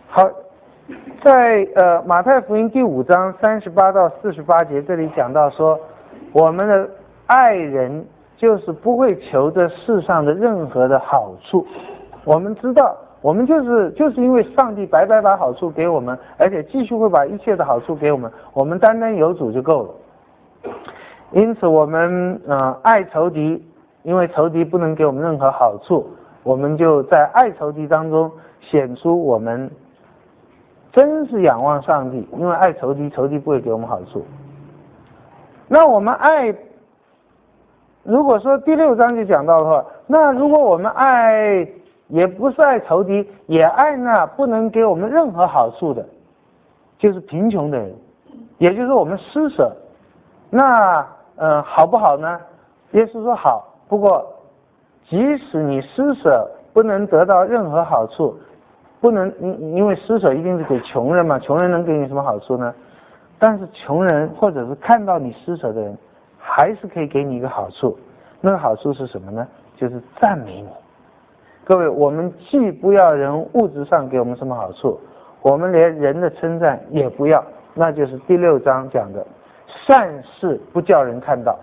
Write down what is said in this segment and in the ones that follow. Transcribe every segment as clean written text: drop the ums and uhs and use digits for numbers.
好，在马太福音第5章38到48节，这里讲到说，我们的爱人就是不会求这世上的任何的好处。我们知道，我们就是因为上帝白白把好处给我们，而且继续会把一切的好处给我们，我们单单有主就够了。因此我们爱仇敌，因为仇敌不能给我们任何好处，我们就在爱仇敌当中显出我们真是仰望上帝，因为爱仇敌，仇敌不会给我们好处。那我们爱，如果说第6章就讲到的话，那如果我们爱也不是爱仇敌，也爱那不能给我们任何好处的，就是贫穷的人，也就是我们施舍，那好不好呢？耶稣说好，不过即使你施舍不能得到任何好处，不能因为施舍一定是给穷人嘛，穷人能给你什么好处呢？但是穷人或者是看到你施舍的人，还是可以给你一个好处。那个好处是什么呢？就是赞美你。各位，我们既不要人物质上给我们什么好处，我们连人的称赞也不要，那就是第6章讲的善事不叫人看到。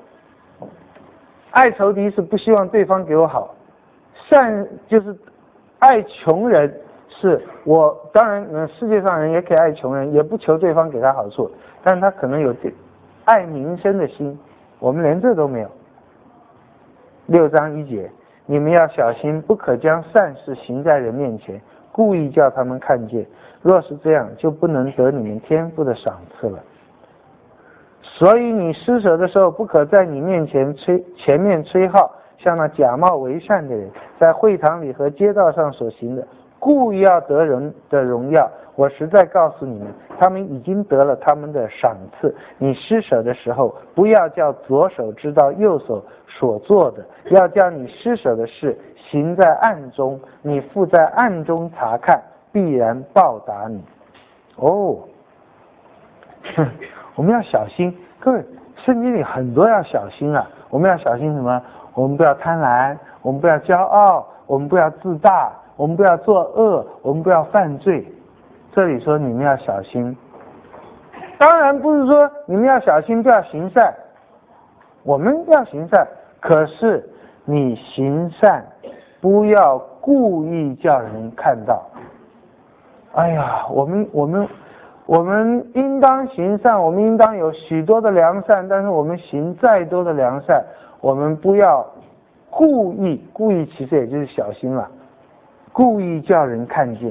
爱仇敌是不希望对方给我好，善就是爱穷人，是我当然世界上人也可以爱穷人，也不求对方给他好处，但他可能有爱民生的心，我们连这都没有。6章1节，你们要小心，不可将善事行在人面前，故意叫他们看见，若是这样，就不能得你们天父的赏赐了。所以你施舍的时候，不可在你前面吹号，像那假冒为善的人在会堂里和街道上所行的，故意要得人的荣耀。我实在告诉你们，他们已经得了他们的赏赐。你施舍的时候，不要叫左手知道右手所做的，要叫你施舍的事行在暗中，你父在暗中查看，必然报答你。我们要小心，各位，圣经里很多要小心啊。我们要小心什么？我们不要贪婪，我们不要骄傲，我们不要自大，我们不要作恶，我们不要犯罪。这里说你们要小心，当然不是说你们要小心不要行善，我们要行善，可是你行善不要故意叫人看到。哎呀，我们应当行善，我们应当有许多的良善，但是我们行再多的良善，我们不要故意其实也就是小心了，故意叫人看见。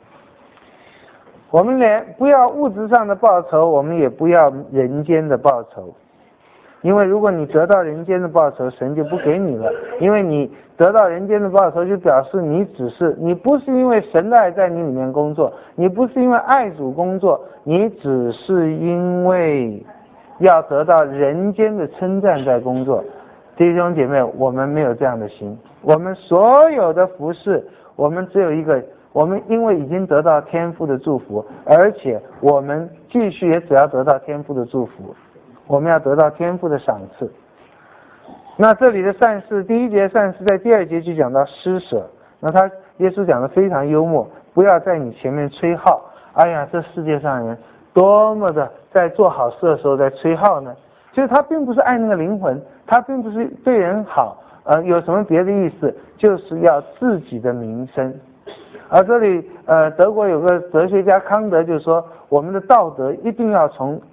我们连不要物质上的报酬，我们也不要人间的报酬，因为如果你得到人间的报酬，神就不给你了。因为你得到人间的报酬，就表示你不是因为神的爱在你里面工作，你不是因为爱主工作，你只是因为要得到人间的称赞在工作。弟兄姐妹，我们没有这样的心，我们所有的服事，我们只有一个，我们因为已经得到天父的祝福，而且我们继续也只要得到天父的祝福，我们要得到天父的赏赐。那这里的善事，第1节善事在第2节就讲到施舍。那耶稣讲的非常幽默，不要在你前面吹号。哎呀，这世界上人多么的在做好事的时候在吹号呢？就是他并不是爱那个灵魂，他并不是对人好，有什么别的意思？就是要自己的名声。而这里德国有个哲学家康德就说，我们的道德一定要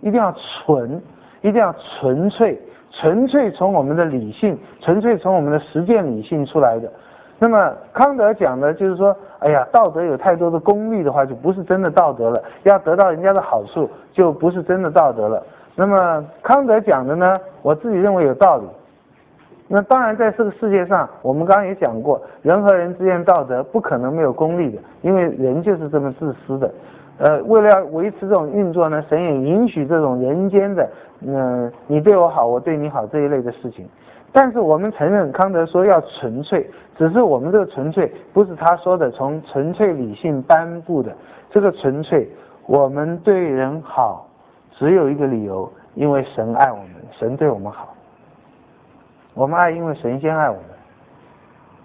纯粹从我们的理性，纯粹从我们的实践理性出来的。那么康德讲的就是说，哎呀，道德有太多的功利的话，就不是真的道德了，要得到人家的好处，就不是真的道德了。那么康德讲的呢，我自己认为有道理。那当然在这个世界上，我们刚刚也讲过，人和人之间道德不可能没有功利的，因为人就是这么自私的。为了要维持这种运作呢，神也允许这种人间的你对我好我对你好这一类的事情。但是我们承认康德说要纯粹，只是我们这个纯粹不是他说的从纯粹理性颁布的，这个纯粹我们对人好只有一个理由，因为神爱我们，神对我们好，我们爱因为神先爱我们。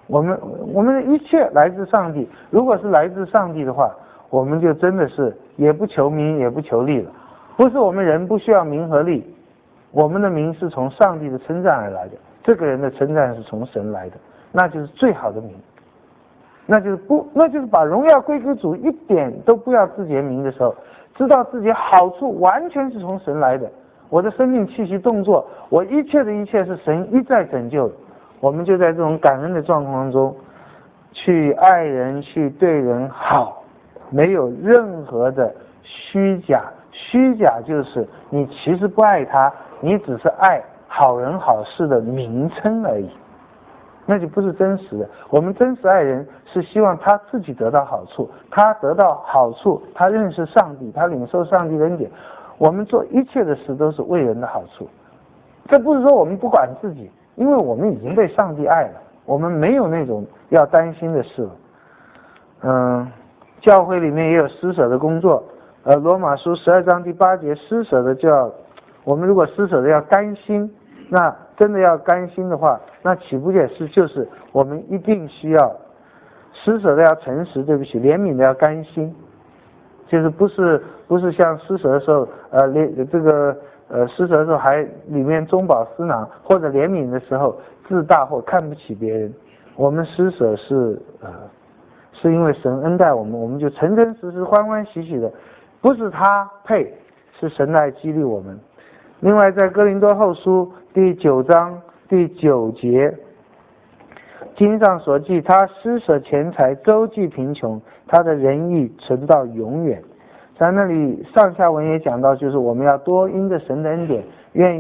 我们的一切来自上帝。如果是来自上帝的话，我们就真的是也不求名也不求利了。不是我们人不需要名和利，我们的名是从上帝的称赞而来的，这个人的称赞是从神来的，那就是最好的名。那就是把荣耀归给主，一点都不要自己名的时候，知道自己好处完全是从神来的。我的生命气息动作，我一切的一切是神一再拯救的。我们就在这种感恩的状况中去爱人，去对人好，没有任何的虚假。虚假就是你其实不爱他，你只是爱好人好事的名称而已，那就不是真实的。我们真实爱人是希望他自己得到好处，他得到好处，他认识上帝，他领受上帝的恩典。我们做一切的事都是为人的好处，这不是说我们不管自己，因为我们已经被上帝爱了，我们没有那种要担心的事了。教会里面也有施舍的工作。罗马书12章第8节，施舍的我们如果施舍的要甘心，那真的要甘心的话，那岂不也是就是我们一定需要施舍的要诚实，对不起，怜悯的要甘心，就是不是像施舍的时候施舍的时候还里面中饱私囊，或者怜悯的时候自大或看不起别人。我们施舍是因为神恩待我们，我们就诚诚实实欢欢喜喜的，不是他配，是神来激励我们。另外在哥林多后书第9章第9节，经上所记，他施舍钱财，周济贫穷，他的仁义存到永远。在那里上下文也讲到，就是我们要多因着神的恩典，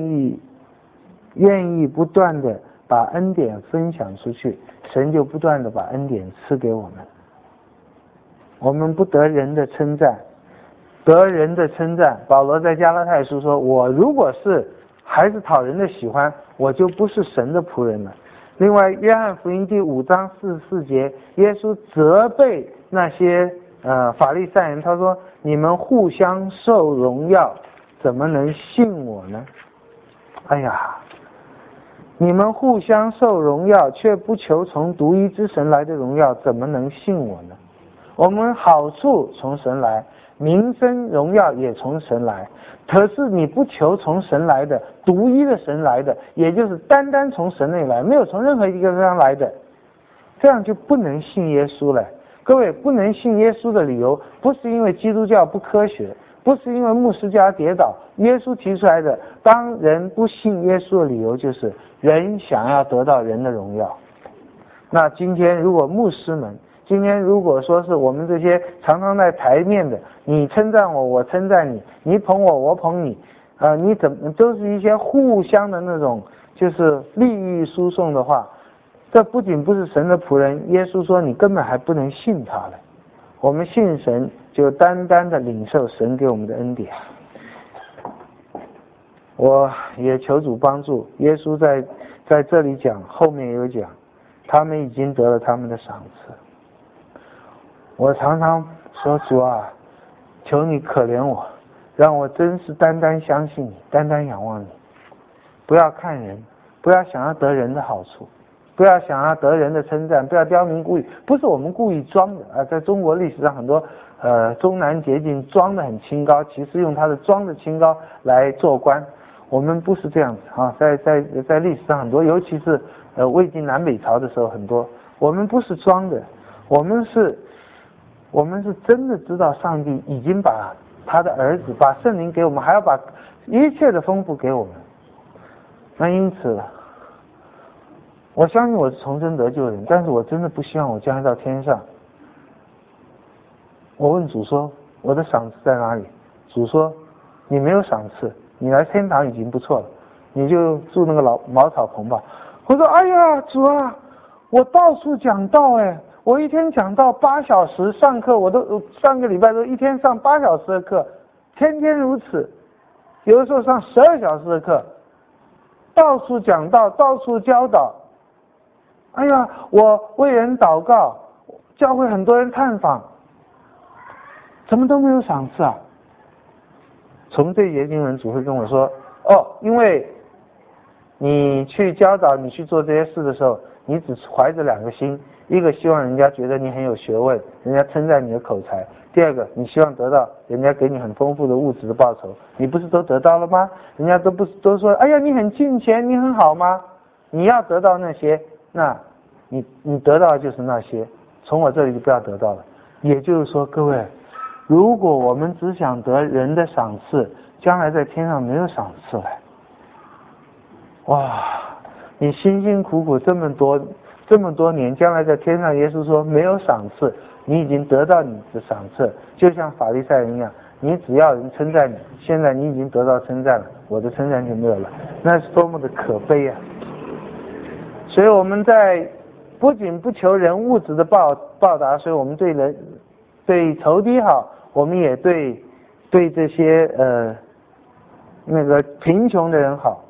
愿意不断的把恩典分享出去，神就不断的把恩典赐给我们。我们不得人的称赞，得人的称赞。保罗在加拉太书说，我如果还是讨人的喜欢，我就不是神的仆人了。另外约翰福音第5章44节，耶稣责备那些法利赛人，他说，你们互相受荣耀，怎么能信我呢？哎呀，你们互相受荣耀，却不求从独一之神来的荣耀，怎么能信我呢？我们好处从神来，名声荣耀也从神来，可是你不求从神来的，独一的神来的，也就是单单从神那里来，没有从任何一个地方来的，这样就不能信耶稣了。各位，不能信耶稣的理由，不是因为基督教不科学，不是因为牧师家跌倒，耶稣提出来的，当人不信耶稣的理由就是人想要得到人的荣耀。那今天如果牧师们，今天如果说是我们这些常常在台面的，你称赞我，我称赞你，你捧我，我捧你，你都是一些互相的那种就是利益输送的话，这不仅不是神的仆人，耶稣说你根本还不能信他了。我们信神就单单的领受神给我们的恩典。我也求主帮助，耶稣在这里讲，后面也有讲，他们已经得了他们的赏赐。我常常说，主啊，求你可怜我，让我真是单单相信你，单单仰望你，不要看人，不要想要得人的好处，不要想要得人的称赞，不要刁民故意，不是我们故意装的在中国历史上很多中南捷径装得很清高，其实用他的装的清高来做官。我们不是这样子啊，在历史上很多，尤其是魏晋南北朝的时候很多，我们不是装的，我们是真的知道上帝已经把他的儿子，把圣灵给我们，还要把一切的丰富给我们。那因此我相信我是重生得救的人，但是我真的不希望我将来到天上，我问主说我的赏赐在哪里？主说你没有赏赐，你来天堂已经不错了，你就住那个茅草棚吧。我说哎呀主啊，我到处讲道我一天讲道8小时，上课我都上个礼拜都一天上8小时的课，天天如此，有的时候上12小时的课，到处讲道，到处教导。哎呀，我为人祷告，教会很多人探访，怎么都没有赏赐啊？从这节经文主会跟我说，因为你去教导，你去做这些事的时候， 你只怀着两个心，一个希望人家觉得你很有学问，人家称赞你的口才；第二个，你希望得到人家给你很丰富的物质的报酬，你不是都得到了吗？人家都说，哎呀，你很敬虔，你很好吗？你要得到那些，那你得到的就是那些，从我这里就不要得到了。也就是说，各位，如果我们只想得人的赏赐，将来在天上没有赏赐了。哇，你辛辛苦苦这么多年，将来在天上，耶稣说没有赏赐，你已经得到你的赏赐，就像法利赛人一样，你只要人称赞你，现在你已经得到称赞了，我的称赞就没有了，那是多么的可悲啊！所以我们在不仅不求人物质的报答，所以我们对仇敌好，我们也对这些那个贫穷的人好。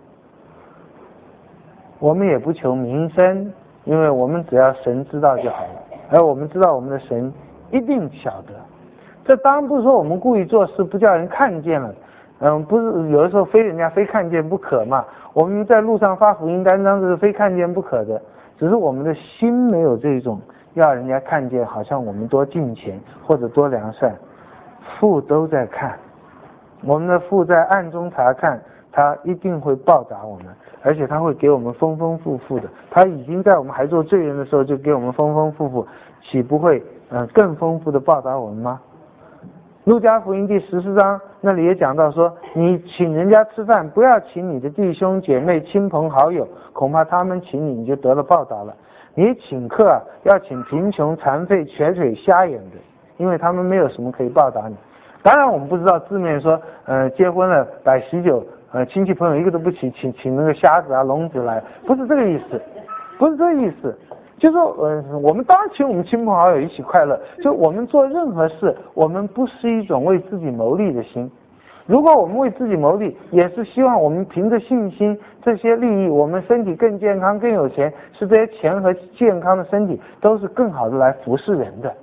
我们也不求名声，因为我们只要神知道就好了，而我们知道我们的神一定晓得。这当然不是说我们故意做事不叫人看见了，不是有的时候人家非看见不可嘛。我们在路上发福音单张是非看见不可的，只是我们的心没有这种要人家看见，好像我们多敬虔或者多良善。父都在看，我们的父在暗中查看，他一定会报答我们，而且他会给我们丰丰富富的。他已经在我们还做罪人的时候就给我们丰丰富富，岂不会更丰富的报答我们吗？路加福音第14章那里也讲到说，你请人家吃饭，不要请你的弟兄姐妹亲朋好友，恐怕他们请你就得了报答了。你请客要请贫穷残废瘸腿瞎眼的，因为他们没有什么可以报答你。当然我们不知道字面说结婚了摆喜酒，亲戚朋友一个都不请那个瞎子啊聋子来，不是这个意思，不是这个意思。就说我们当然请我们亲朋好友一起快乐，就我们做任何事，我们不是一种为自己谋利的心。如果我们为自己谋利，也是希望我们凭着信心这些利益，我们身体更健康更有钱，是这些钱和健康的身体都是更好的来服侍人的。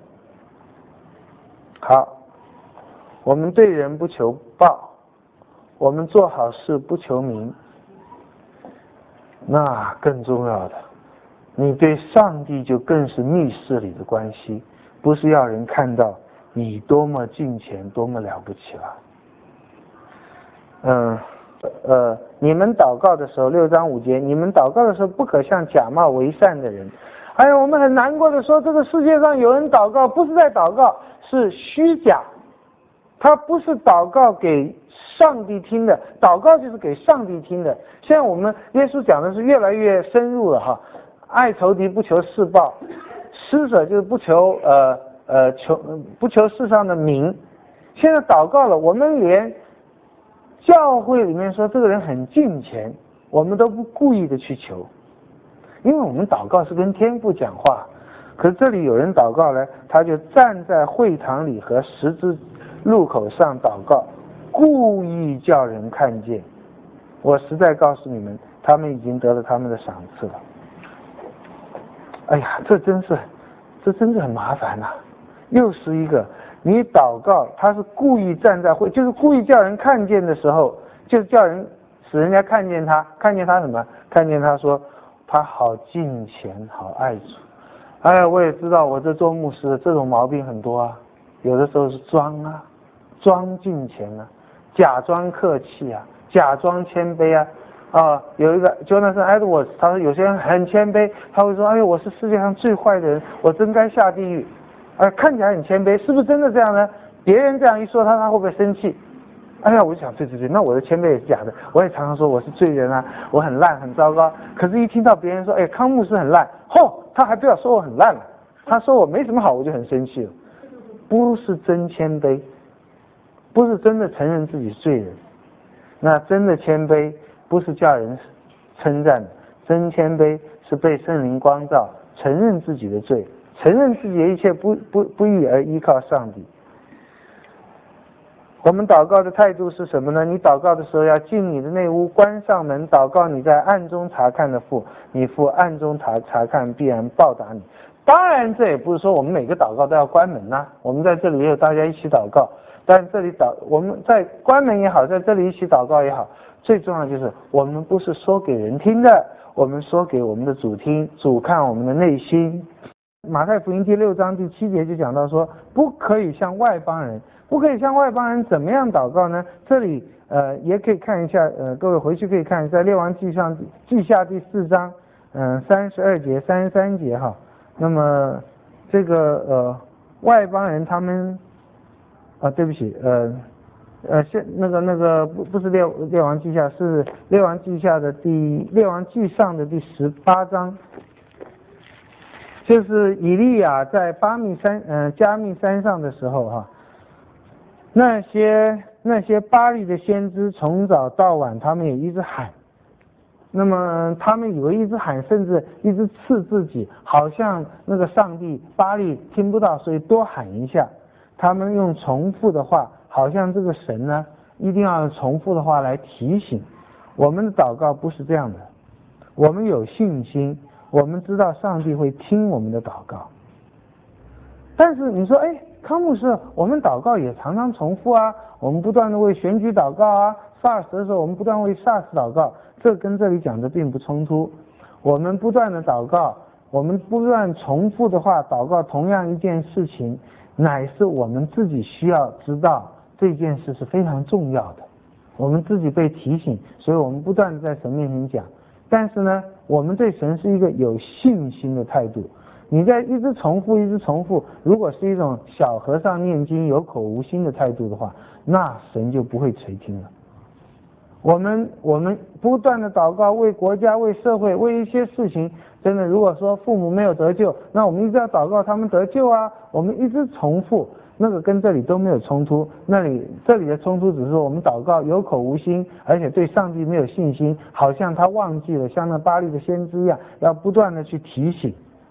好，我们对人不求报，我们做好事不求名，那更重要的，你对上帝就更是密室里的关系，不是要人看到你多么敬虔多么了不起了。你们祷告的时候，6章5节，你们祷告的时候不可像假冒为善的人。哎呀，我们很难过的说，这个世界上有人祷告不是在祷告，是虚假，他不是祷告给上帝听的，祷告就是给上帝听的。现在我们耶稣讲的是越来越深入了哈，爱仇敌不求事报，施舍就是不求世上的名。现在祷告了，我们连教会里面说这个人很敬虔，我们都不故意的去求，因为我们祷告是跟天父讲话。可是这里有人祷告呢，他就站在会堂里和十字路口上祷告，故意叫人看见。我实在告诉你们，他们已经得了他们的赏赐了。哎呀，这真是很麻烦呐。又是一个，你祷告他是故意站在就是故意叫人看见的时候，就是叫人使人家看见他什么？看见他说他好敬虔好爱主。哎呀，我也知道我这做牧师的这种毛病很多啊，有的时候是装敬虔啊，假装客气啊，假装谦卑啊。有一个 Jonathan Edwards， 他说有些人很谦卑，他会说，哎呦，我是世界上最坏的人，我真该下地狱。看起来很谦卑，是不是真的这样呢？别人这样一说他会不会生气？哎呀，我就想，对，那我的谦卑也是假的。我也常常说我是罪人啊，我很烂很糟糕。可是一听到别人说，哎，康牧师很烂，他还不要说我很烂了，他说我没什么好，我就很生气了。不是真谦卑，不是真的承认自己是罪人。那真的谦卑不是叫人称赞的，真谦卑是被圣灵光照，承认自己的罪，承认自己的一切不义而依靠上帝。我们祷告的态度是什么呢？你祷告的时候要进你的内屋，关上门，祷告你在暗中查看的父，你父暗中查看必然报答你。 当然，这也不是说我们每个祷告都要关门呐、我们在这里也有大家一起祷告，但这里我们在关门也好，在这里一起祷告也好，最重要的就是我们不是说给人听的，我们说给我们的主听，主看我们的内心。马太福音第6章第7节就讲到说，不可以向外邦人，不可以向外邦人怎么样祷告呢？这里也可以看一下，各位回去可以看一下《列王记下》第4章32节、33节哈。那么这个外邦人他们对不起，那个不是列王记下，是列王记上的第18章，就是以利亚在加密山上的时候哈，那些巴力的先知从早到晚他们也一直喊。那么他们以为一直喊，甚至一直刺自己，好像那个上帝巴力听不到，所以多喊一下。他们用重复的话，好像这个神呢一定要用重复的话来提醒。我们的祷告不是这样的，我们有信心，我们知道上帝会听我们的祷告。但是你说，康牧师，我们祷告也常常重复啊，我们不断的为选举祷告啊，SARS 的时候我们不断为 SARS 祷告，这跟这里讲的并不冲突。我们不断的祷告，我们不断重复的话祷告同样一件事情，乃是我们自己需要知道这件事是非常重要的，我们自己被提醒，所以我们不断的在神面前讲。但是呢，我们对神是一个有信心的态度。你在一直重复，如果是一种小和尚念经有口无心的态度的话，那神就不会垂听了。我们不断的祷告，为国家、为社会、为一些事情，真的如果说父母没有得救，那我们一直要祷告他们得救啊，我们一直重复，那个跟这里都没有冲突。这里的冲突只是说我们祷告有口无心，而且对上帝没有信心，好像他忘记了，像那巴力的先知一样，要不断的去提醒。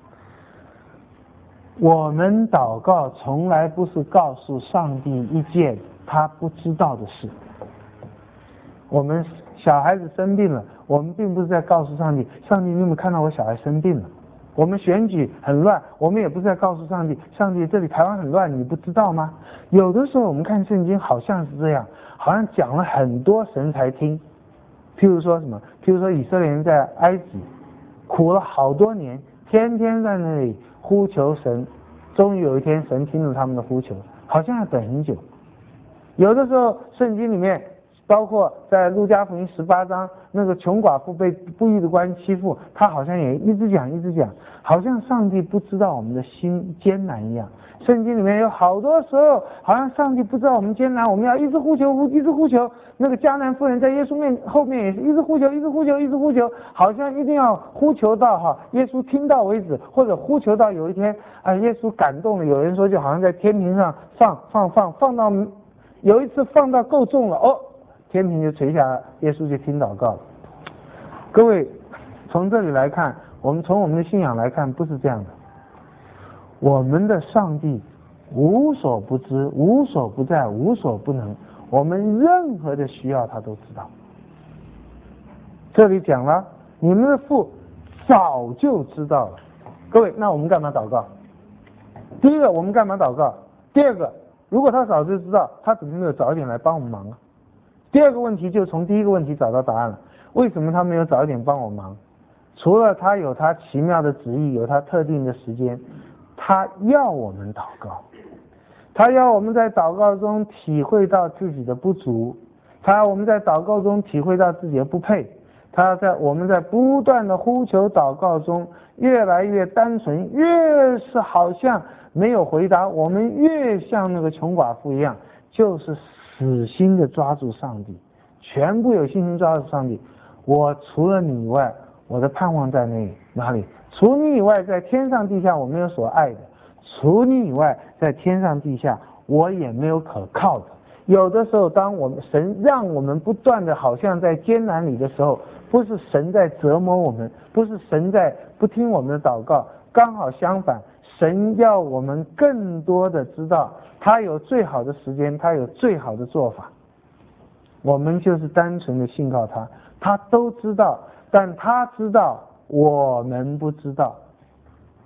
我们祷告从来不是告诉上帝一件他不知道的事。我们小孩子生病了，我们并不是在告诉上帝，上帝你有没有看到我小孩生病了？我们选举很乱，我们也不是在告诉上帝，上帝这里台湾很乱，你不知道吗？有的时候我们看圣经好像是这样，好像讲了很多神才听。譬如说什么？譬如说以色列人在埃及苦了好多年，天天在那里呼求神，终于有一天神听了他们的呼求，好像要等很久。有的时候圣经里面包括在路加福音18章，那个穷寡妇被不义的官欺负，他好像也一直讲，好像上帝不知道我们的心艰难一样。圣经里面有好多时候，好像上帝不知道我们艰难，我们要一直呼求。那个迦南妇人在耶稣后面也是一直呼求，好像一定要呼求到耶稣听到为止，或者呼求到有一天耶稣感动了。有人说就好像在天平上放到有一次放到够重了，天平就垂下来，耶稣就听祷告了。各位，从这里来看，从我们的信仰来看，不是这样的。我们的上帝无所不知、无所不在、无所不能，我们任何的需要他都知道。这里讲了，你们的父早就知道了。各位，那我们干嘛祷告？第一个，我们干嘛祷告？第二个，如果他早就知道，他怎么没有早一点来帮我们忙啊？第二个问题就从第一个问题找到答案了。为什么他没有早一点帮我忙？除了他有他奇妙的旨意，有他特定的时间，他要我们祷告，他要我们在祷告中体会到自己的不足，他要我们在祷告中体会到自己的不配，他要我们在不断的呼求祷告中越来越单纯，越是好像没有回答，我们越像那个穷寡妇一样，就是死心的抓住上帝，全部有信心抓住上帝。我除了你以外，我的盼望在哪里？除你以外，在天上地下我没有所爱的，除你以外，在天上地下我也没有可靠的。有的时候当神让我们不断的好像在艰难里的时候，不是神在折磨我们，不是神在不听我们的祷告，刚好相反，神要我们更多的知道他有最好的时间，他有最好的做法。我们就是单纯的信靠他，他都知道，但他知道我们不知道。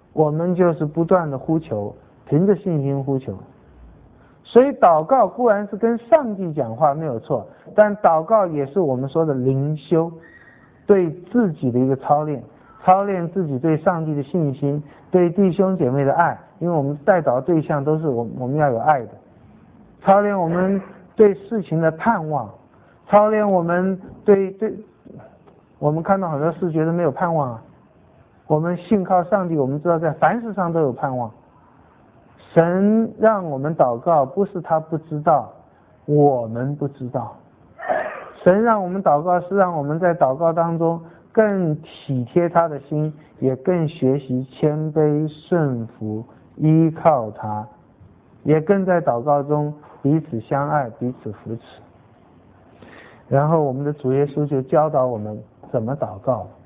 我们就是不断的呼求，凭着信心呼求。所以祷告固然是跟上帝讲话没有错，但祷告也是我们说的灵修，对自己的一个操练，操练自己对上帝的信心，对弟兄姐妹的爱，因为我们代祷对象都是我们要有爱的，操练我们对事情的盼望，操练我们对我们看到很多事觉得没有盼望啊，我们信靠上帝，我们知道在凡事上都有盼望。神让我们祷告，不是他不知道，我们不知道。神让我们祷告，是让我们在祷告当中更体贴他的心，也更学习谦卑顺服，依靠他，也更在祷告中彼此相爱，彼此扶持。然后我们的主耶稣就教导我们怎么祷告。